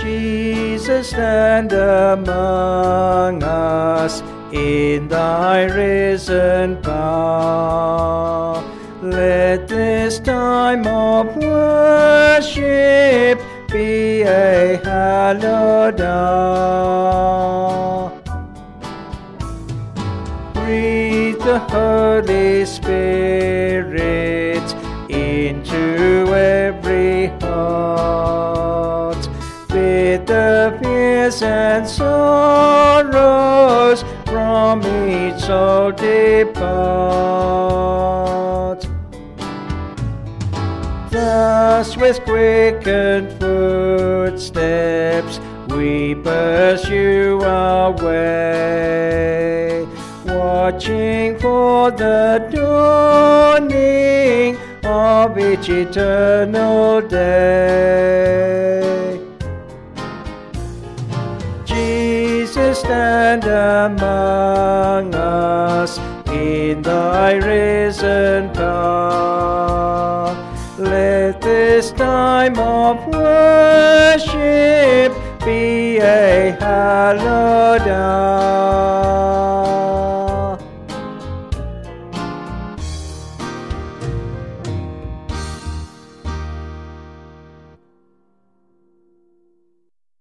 Jesus, stand among us in thy risen power. Let this time of worship be a hallowed hour. Breathe the Holy Spirit into every heart. Bid the fears and sorrows from each soul depart. Thus with quickened footsteps we pursue our way, watching for the dawning of each eternal day. Jesus, stand among us in thy risen power. Let this time of worship be a hallowed hour.